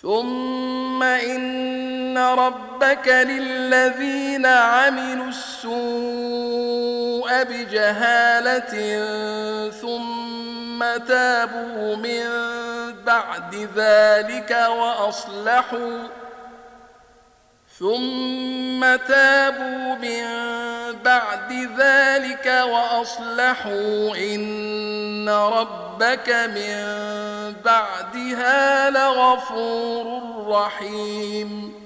ثم إن ربك للذين عملوا السوء بجهالة ثم تابوا من بعد ذلك وأصلحوا إن ربك من بعدها لغفور رحيم.